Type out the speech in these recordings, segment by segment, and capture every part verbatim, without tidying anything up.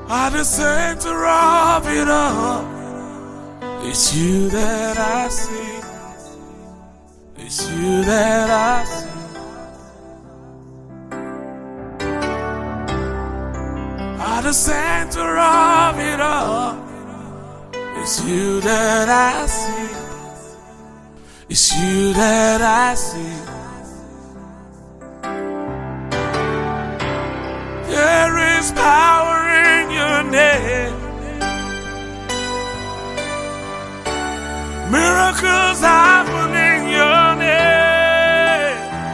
At the center of it all, it's you that I see. It's you that I see. At the center of it all, it's you that I see. It's you that I see. There is power in your name. Miracles happen in your name.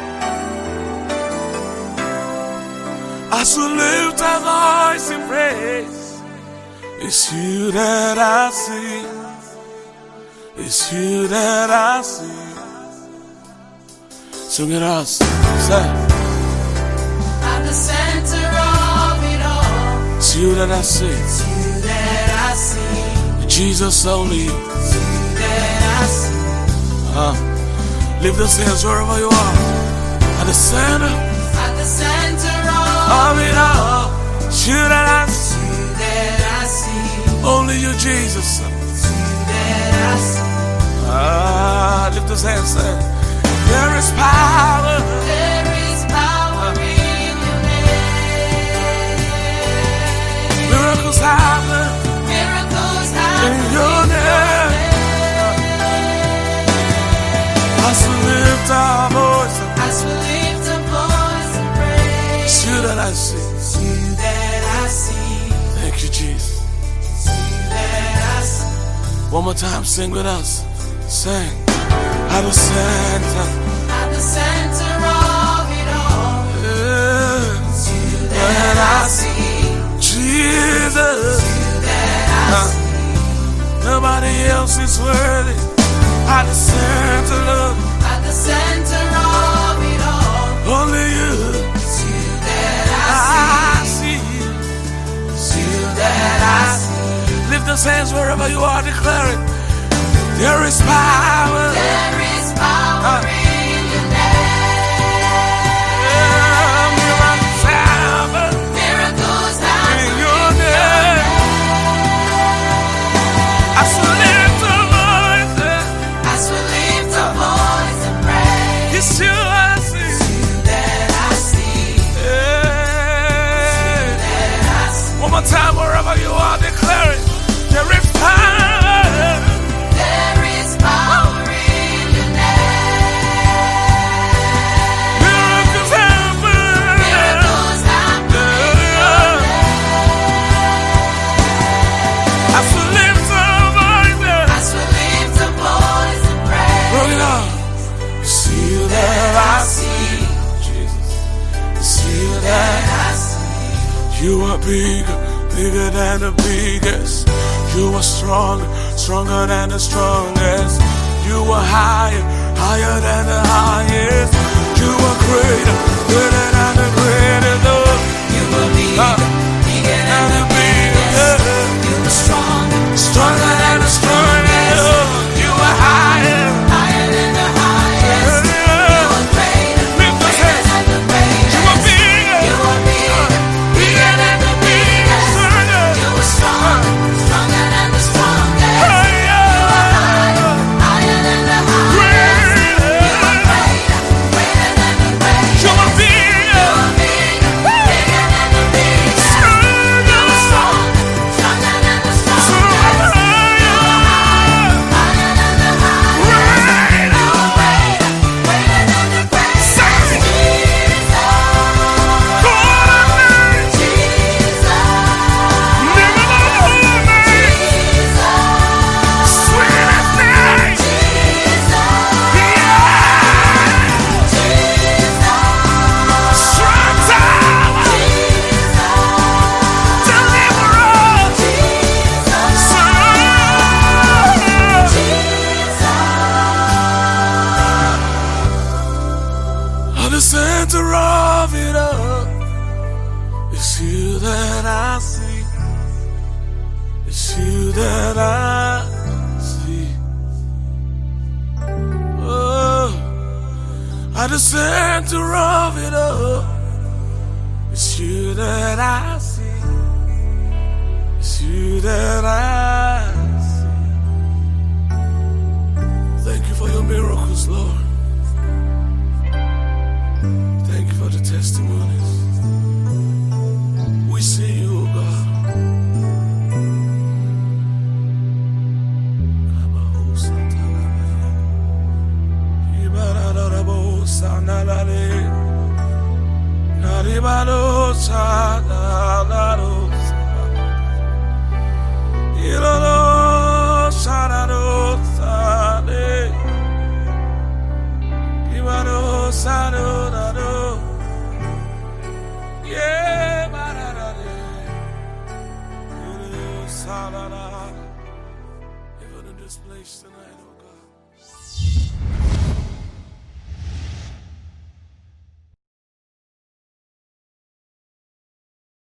As we lift our voice in praise, it's you that I see. It's you that I see. Sing it out. Say. At the center of it all, it's you that I see. it's you that I see. Jesus only. It's you that I see. Uh, lift those hands wherever you are. At the center. At the center of, of it all, it's you that I see. it's you that I see. Only you, Jesus. It's you that I see. Ah, lift those hands, say, there is power. There is power in your name. Miracles happen Miracles in happen your name. As we lift our voice, as we lift a voice and praise. it's you that I see. It's you that I see. Thank you, Jesus. It's you that I see. One more time, sing with us. Sing. At the center, At the center of it all, yeah, it's you that I see. Jesus. It's you that I see. Nobody else is worthy. At the center, Lord, At the center of it all, only you. it's you that I I see. see. It's you that I see. Lift those hands wherever you are, declare it. There is power. There is power Uh. in your name. Yeah, miracles happen Miracles in happen your in your name. name. As we lift our voices, As we lift a voice and praise. it's you I see. It's you that I see. Yeah. That I see. One more time, wherever you are, declare it. There is power. There is power in your name. Miracles happen. Miracles happen in your name. As we lift our voices, As we lift a voice and praise. bring it on. It's you that I see. Jesus. It's you that That I see. you are bigger, bigger than the biggest. You are stronger, stronger than the strongest. You are higher, higher than the highest. You are greater, greater than the greatest. Lord. You were bigger, Uh, bigger than than the the biggest. biggest. You were stronger, Stronger than the strongest. Lord. You are higher. higher than the highest. You were greater, Lift those greater hands. than the greatest. You are bigger. You were bigger, bigger than the biggest. You were stronger, stronger than the strongest. Higher. Higher than the highest. You were greater, greater than the greatest. You are bigger. You were bigger, bigger than the biggest. You were stronger, stronger than the strongest. You were higher, higher than the highest. You were greater, greater than the greatest. At the center of it all, it's you that I see. It's you that I see. Oh, at the center of it all, it's you that I see. It's you that I see. Thank you for your miracles, Lord. Thank you for the testimonies. We see you, oh God. Even in this place tonight.